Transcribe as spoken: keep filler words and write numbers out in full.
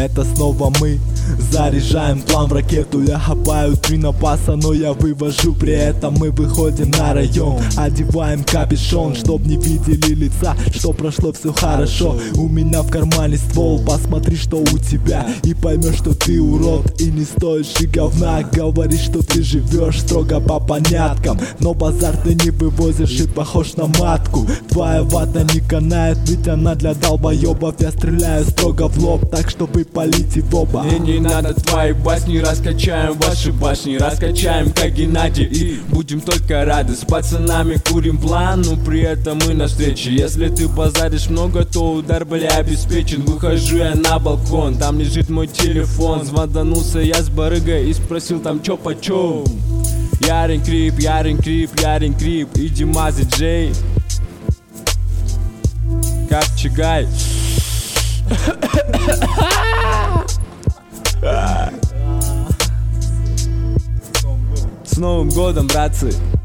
это снова мы. Заряжаем план в ракету, я хапаю три напаса, но я вывожу. При этом мы выходим на район, одеваем капюшон, чтоб не видели лица, что прошло все хорошо. У меня в кармане ствол, посмотри, что у тебя, и поймешь, что ты урод и не стоишь и говна. Говоришь, что ты живешь строго по поняткам, но базар ты не вывозишь и похож на матку. Твоя вата не канает, ведь она для долбоебов. Я стреляю строго в лоб, так что вы полите в оба. Мне не надо твои басни, раскачаем ваши башни, раскачаем как Геннадий, и будем только рады. С пацанами курим план, но при этом мы на встрече. Если ты базаришь много, то удар, бля, обеспечен. Выхожу я на балкон, там лежит мой телефон. Звонданулся я с барыгой и спросил там чё почем. Ярин крип, ярин крип, ярин крип, иди мази Джей, как чигай. С Новым годом, братцы!